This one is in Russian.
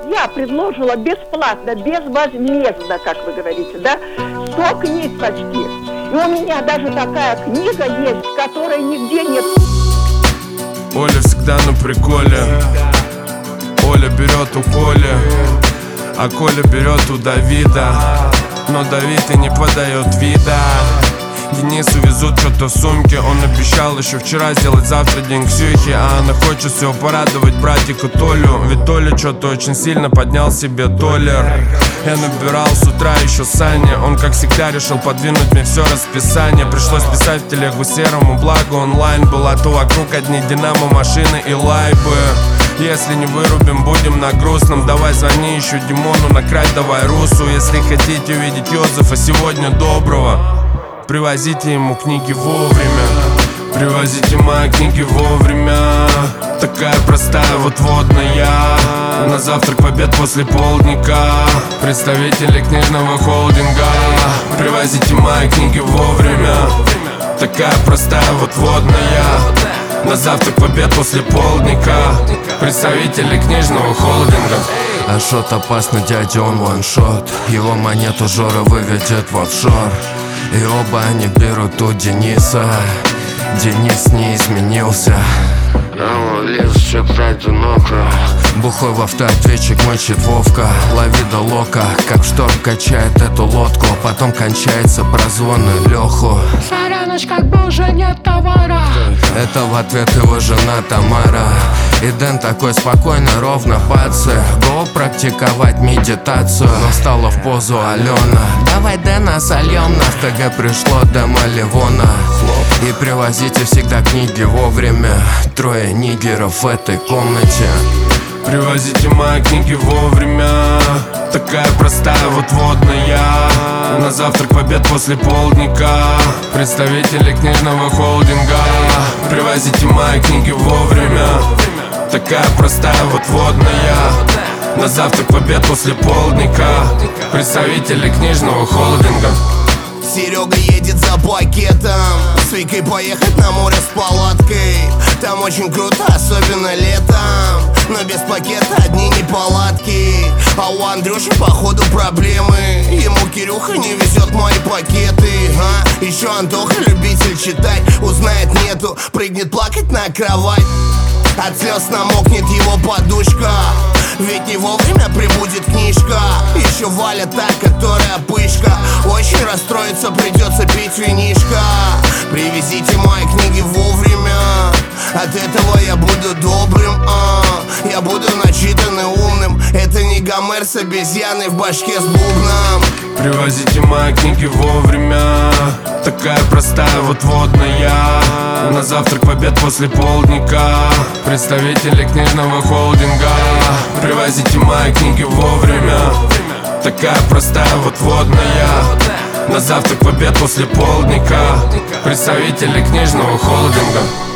Я предложила бесплатно, безвозмездно, как вы говорите, да, 100 книг почти. И у меня даже такая книга есть, которой нигде нет. Оля всегда на приколе. Оля берет у Коли, а Коля берет у Давида. Но Давид и не подает вида. Денису везут что-то в сумке. Он обещал еще вчера сделать завтра день Ксюхи, а она хочет все порадовать братику Толю. Ведь Толя что-то очень сильно поднял себе толлер. Я набирал с утра еще Саня. Он как всегда решил подвинуть мне все расписание. Пришлось писать в телегу Серому, благо онлайн был. А то вокруг одни динамо, машины и лайбы. Если не вырубим, будем на грустном. Давай звони еще Димону, накрась давай Русу. Если хотите увидеть Йозефа сегодня доброго, привозите ему книги вовремя. Привозите мои книги вовремя. Такая простая вот водная. На завтрак, в обед, после полдника. Представители книжного холдинга. Привозите мои книги вовремя. Такая простая вот водная. На завтрак, в обед, после полдника. Представители книжного холдинга. Ашот опасно, дядя, он ваншот. Его монету Жора выведет в офшор. И оба они берут у Дениса. Денис не изменился. Лез читать Дунока. Бухой в автоответчик мочит Вовка. Ловида лока, как в шторм качает эту лодку. Потом кончается прозвоны Леху. Соряныч, как бы уже нет товара. Это в ответ его жена Тамара. И Дэн такой спокойно, ровно пацы. Го практиковать медитацию. Но встала в позу Алена. Давай Дэна сольем, на ТГ пришло демо Ливона. И привозите всегда книги вовремя. Трое нигеров в этой комнате. Привозите мои книги вовремя. Такая простая вот водная. На завтрак, в обед, после полдника. Представители книжного холдинга. Привозите мои книги вовремя. Такая простая вот водная. На завтрак, в обед, после полдника. Представители книжного холдинга. Серега едет за пакетом. С Викой поехать на море с палаткой. Там очень круто, особенно летом. Но без пакета одни неполадки. А у Андрюши походу проблемы. Ему Кирюха не везет мои пакеты. Еще Антоха, любитель читать, узнает нету, прыгнет плакать на кровать. От слез намокнет его подушка. Ведь не вовремя прибудет книжка. Еще Валя та, которая пышка. Очень расстроиться, придется пить винишко. Привезите мои книги вовремя. От этого я буду добрым, я буду начитанным, умным. Это не Гомер с обезьяной в башке с бубном. Привозите мои книги вовремя. Такая простая вот водная. На завтрак, в обед, после полдника. Представители книжного холдинга. Привозите мои книги вовремя. Такая простая вот водная. На завтрак, в обед, после полдника. Представители книжного холдинга.